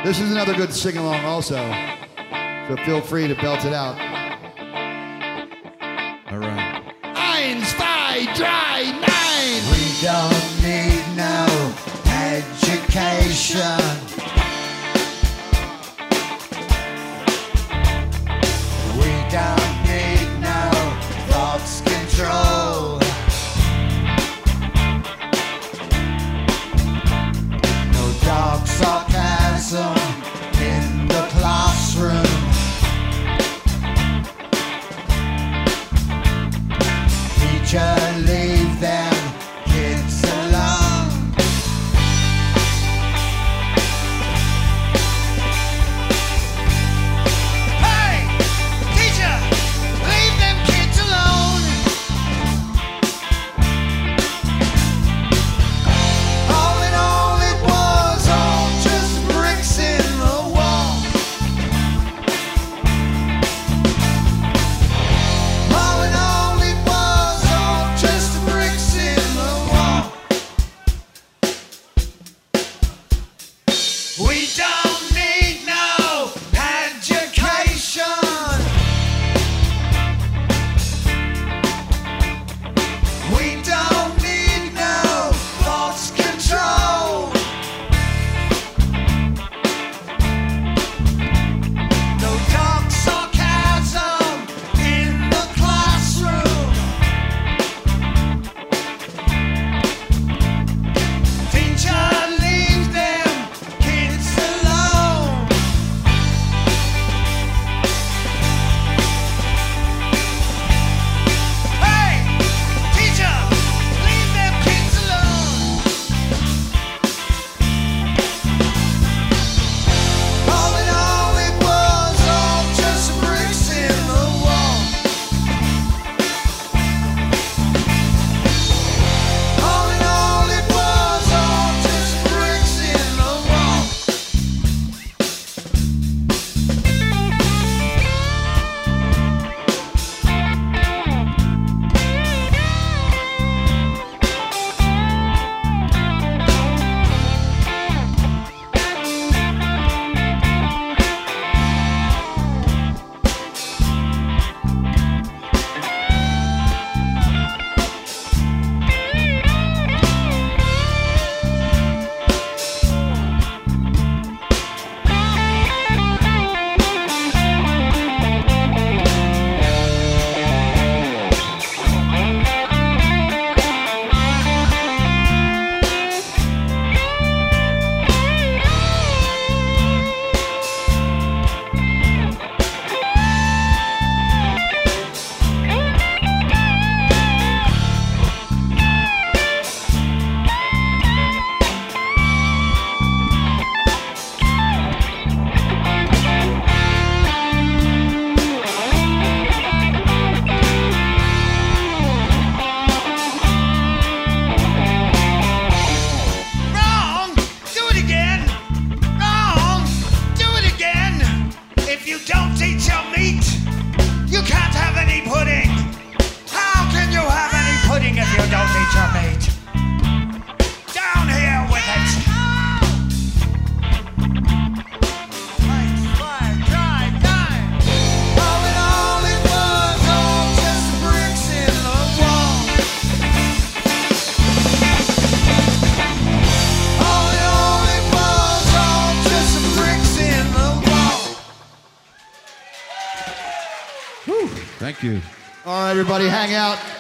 This is another good sing-along also, so feel free to belt it out. All right. 1, 2, 3, 9. We don't need no education. We don't need no thoughts control. No dark sarcasm in the classroom. Teacher, leave them kids alone. Hey, teacher, leave them kids alone. All in all, it was all just bricks in the wall. All in all, it was all just bricks in the wall. We don't need no education. We don't need no thoughts control. No dark sarcasm in the classroom. Teacher, leave them kids alone. Hey, teacher, leave them kids alone. All in all, it was all just bricks in the wall. All in all, it was all just bricks in the wall. Wrong! Do it again! Wrong! Do it again! If you don't teach your meat, you can't have any pudding! How can you have any pudding if you don't teach your meat? Down here with it! All in all, it was all just bricks in the wall. All in all, it was all just bricks in the wall. Thank you. All right, everybody, hang out.